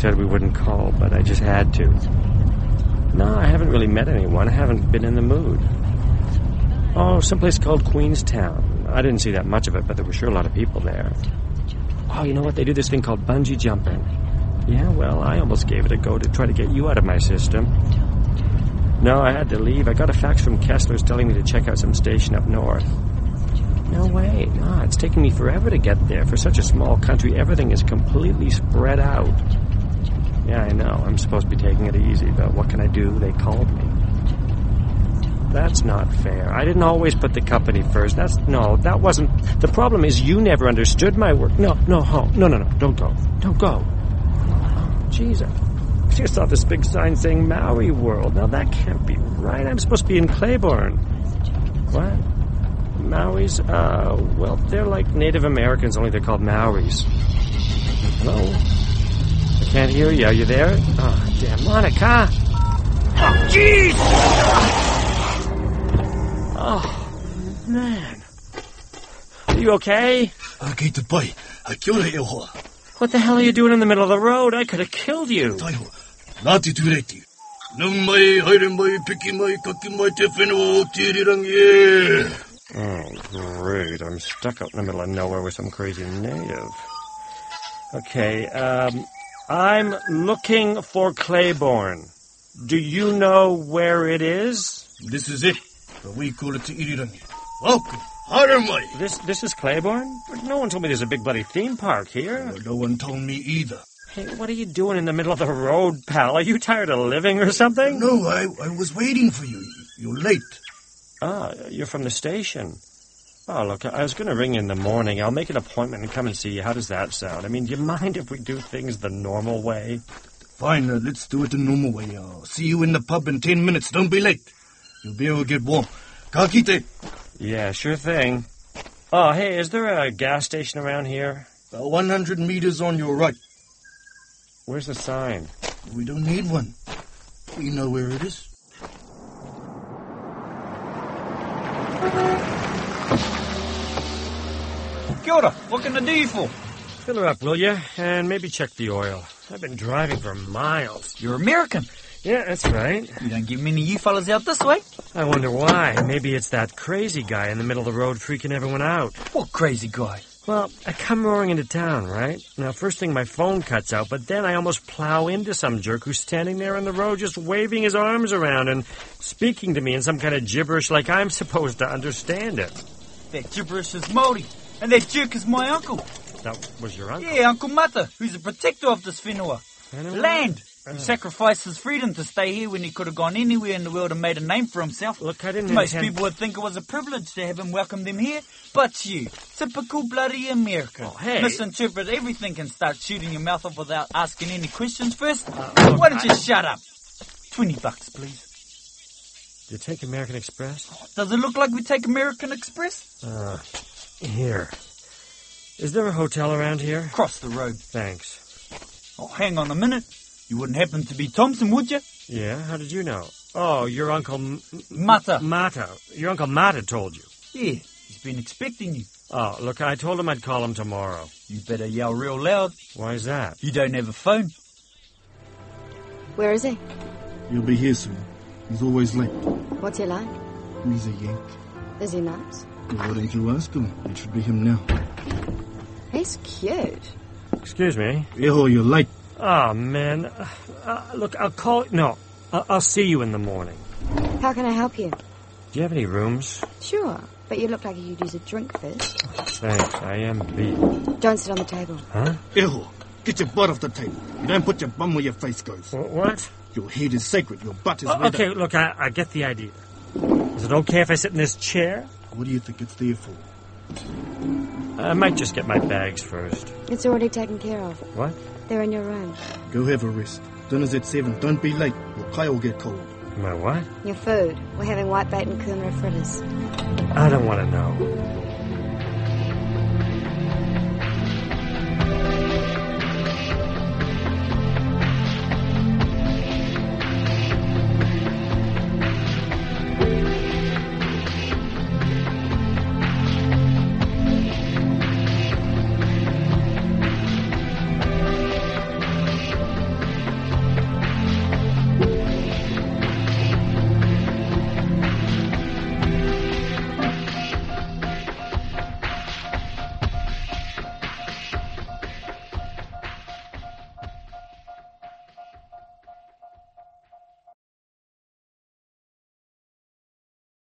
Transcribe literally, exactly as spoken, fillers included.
said we wouldn't call, but I just had to. No, I haven't really met anyone. I haven't been in the mood. Oh, someplace called Queenstown. I didn't see that much of it, but there were sure a lot of people there. Oh, you know what? They do this thing called bungee jumping. Yeah, well, I almost gave it a go to try to get you out of my system. No, I had to leave. I got a fax from Kessler's telling me to check out some station up north. No way. No, it's taking me forever to get there. For such a small country, everything is completely spread out. Yeah, I know. I'm supposed to be taking it easy, but what can I do? They called me. That's not fair. I didn't always put the company first. That's... No, that wasn't... The problem is you never understood my work. No, no, no, no, no, no. Don't go. Don't go. Oh, Jesus. I just saw this big sign saying Maori World. Now, that can't be right. I'm supposed to be in Claiborne. What? Maoris? Uh, well, they're like Native Americans, only they're called Maoris. Hello? I can't hear you. Are you there? Oh, damn. Monica! Oh, jeez! Oh, man. Are you okay? What the hell are you doing in the middle of the road? I could have killed you. Oh, great. I'm stuck out in the middle of nowhere with some crazy native. Okay, um, I'm looking for Claiborne. Do you know where it is? This is it. We call it Irirangi. Welcome. Haramai. This this is Claiborne? No one told me there's a big bloody theme park here. Well, no one told me either. Hey, what are you doing in the middle of the road, pal? Are you tired of living or something? No, I, I was waiting for you. You're late. Ah, you're from the station. Oh, look, I was going to ring you in the morning. I'll make an appointment and come and see you. How does that sound? I mean, do you mind if we do things the normal way? Fine, uh, let's do it the normal way. I'll see you in the pub in ten minutes. Don't be late. You'll be able to get warm. Kakite. Yeah, sure thing. Oh, hey, is there a gas station around here? About one hundred meters on your right. Where's the sign? We don't need one. We know where it is. Kia ora. What can I do you for? Fill her up, will you? And maybe check the oil. I've been driving for miles. You're American. Yeah, that's right. You don't get many you fellas out this way. I wonder why. Maybe it's that crazy guy in the middle of the road freaking everyone out. What crazy guy? Well, I come roaring into town, right? Now, first thing my phone cuts out, but then I almost plow into some jerk who's standing there on the road just waving his arms around and speaking to me in some kind of gibberish like I'm supposed to understand it. That gibberish is Māori, and that jerk is my uncle. That was your uncle? Yeah, Uncle Mata, who's a protector of this whenua. Anyway? Land. Uh. He sacrificed his freedom to stay here when he could have gone anywhere in the world and made a name for himself. Look, I didn't Most intend... people would think it was a privilege to have him welcome them here, but you, typical bloody American, Oh, hey. misinterpret everything and start shooting your mouth off without asking any questions first. Uh, look, Why don't you I... shut up? Twenty bucks, please. Do you take American Express? Does it look like we take American Express? Uh, here. Is there a hotel around here? Cross the road. Thanks. Oh, hang on a minute. You wouldn't happen to be Thompson, would you? Yeah, how did you know? Oh, your Uncle... M- Mata. Mata. Your Uncle Mata told you. Yeah, he's been expecting you. Oh, look, I told him I'd call him tomorrow. You better yell real loud. Why is that? You don't have a phone. Where is he? He'll be here soon. He's always late. What's he like? He's a Yank. Is he nice? Why don't you ask him? It should be him now. He's cute. Excuse me? Eho, you're late. Oh, man. Uh, uh, look, I'll call... No, I'll, I'll see you in the morning. How can I help you? Do you have any rooms? Sure, but you look like you could use a drink first. Thanks, I am beat. Don't sit on the table. Huh? Eho, get your butt off the table. You don't put your bum where your face goes. Wh- What? Your head is sacred. Your butt is Oh, red. okay, look, I, I get the idea. Is it okay if I sit in this chair? What do you think it's there for? I might just get my bags first. It's already taken care of. What? They're in your room. Go have a rest. Dinner's at seven. Don't be late. Your kai will get cold. My what? Your food. We're having whitebait and kumara fritters. I don't want to know.